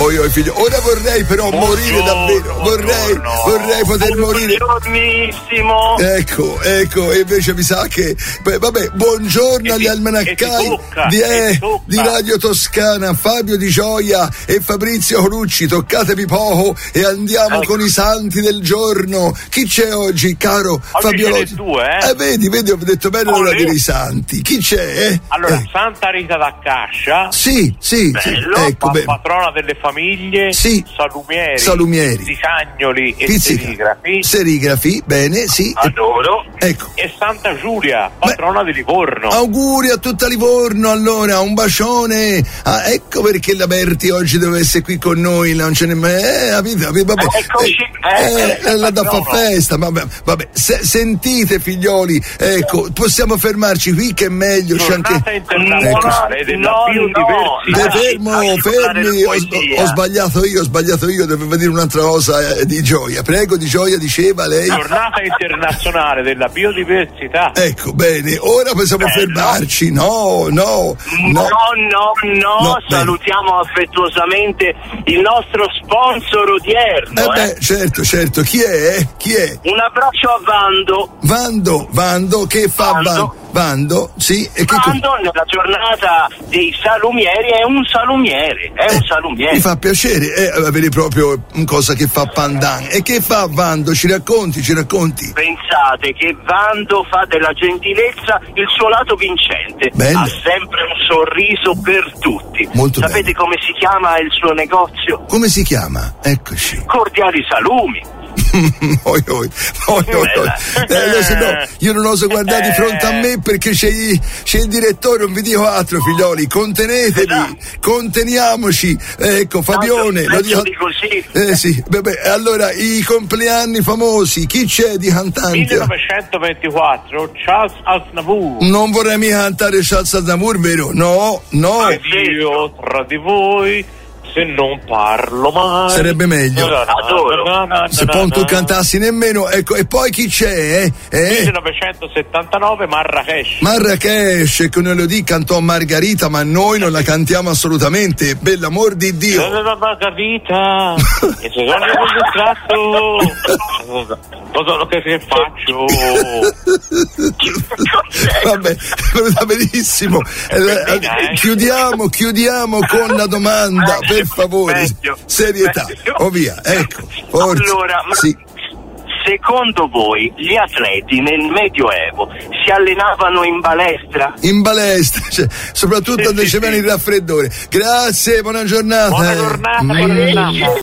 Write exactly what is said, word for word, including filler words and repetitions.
Oi, oi, figlio. Ora vorrei però buongiorno, morire davvero. Vorrei, buongiorno. vorrei poter morire. Buongiornissimo. Ecco, ecco, e invece mi sa che. Beh, vabbè, buongiorno e agli ti, almanaccai tocca, di, eh, di Radio Toscana, Fabio Di Gioia e Fabrizio Colucci. Toccatevi poco e andiamo ecco. con i santi del giorno. Chi c'è oggi, caro oggi Fabio? Ce due, eh? eh, vedi, vedi, ho detto bene l'ora dire i santi. Chi c'è? Allora, eh. Santa Rita d'Accascia. Sì, sì, bello, sì. Ecco, pa- patrona delle famiglie. Sì. Salumieri. Salumieri. Pizzicagnoli e Pizzica. serigrafi. Serigrafi, bene, sì. Adoro. Ecco. E Santa Giulia, patrona Beh, di Livorno. Auguri a tutta Livorno, allora, un bacione. Ah, ecco perché la Berti oggi deve essere qui con noi, non ce n'è mai. Eh, capito, vabbè. Eccoci, eh, eh, la da fa festa, vabbè, vabbè. Se, sentite figlioli, ecco, possiamo fermarci qui che è meglio. C'è anche internazionale ecco. della no, biodiversità. No, fermo, fermi, ho, ho sbagliato io, ho sbagliato io, dovevo dire un'altra cosa eh, di Gioia. Prego, Di Gioia, diceva lei. Giornata internazionale della biodiversità. Ecco, bene, ora possiamo Bello. fermarci. No, no, no, no, no, no, no salutiamo bene. affettuosamente il nostro sponsor odierno. Eh beh, eh. certo, certo. Chi è? Chi è? Un abbraccio a Vando. Vando, Vando, che fa Vando? Vando, Vando sì. E che Vando co- nella giornata dei salumieri è un salumiere, è eh, un salumiere. Mi fa piacere eh, avere proprio una cosa che fa pandan. E che fa Vando? Ci racconti, ci racconti. Pensate che Vando fa della gentilezza il suo lato vincente. Bello. Ha sempre un sorriso per tutti. Molto Sapete bello. come si chiama il suo negozio? Come si chiama? Eccoci. Cordiali Salumi. oi, oi, oi, oi, oi. Eh, se no, io non oso guardare di fronte a me perché c'è, c'è il direttore, non vi dico altro, figlioli, contenetevi, no. conteniamoci. Ecco, Fabione, no, lo dico così. Eh sì, vabbè, allora i compleanni famosi, chi c'è di cantante? millenovecentoventiquattro Charles Aznavour. Non vorrei mica cantare Charles Aznavour, vero? No, no. Io tra di voi se non parlo mai sarebbe meglio. Adoro. Se poi tu cantassi nemmeno, ecco, e poi chi c'è? Eh? Eh? millenovecentosettantanove Marrakesh. Marrakesh, ecco, noi lo dico, cantò Margherita, ma noi non la cantiamo assolutamente, per l'amor di Dio. Margherita, e se sono distratto, cosa che faccio? Vabbè, va benissimo. Eh, chiudiamo, chiudiamo con la domanda. Per favore, meglio, serietà, meglio. oh via, ecco, forza. Allora, ma sì. secondo voi gli atleti nel Medioevo si allenavano in balestra? In balestra, cioè, soprattutto sì, quando sì, c'era sì. il raffreddore. Grazie, buona giornata. Buona giornata, buona giornata.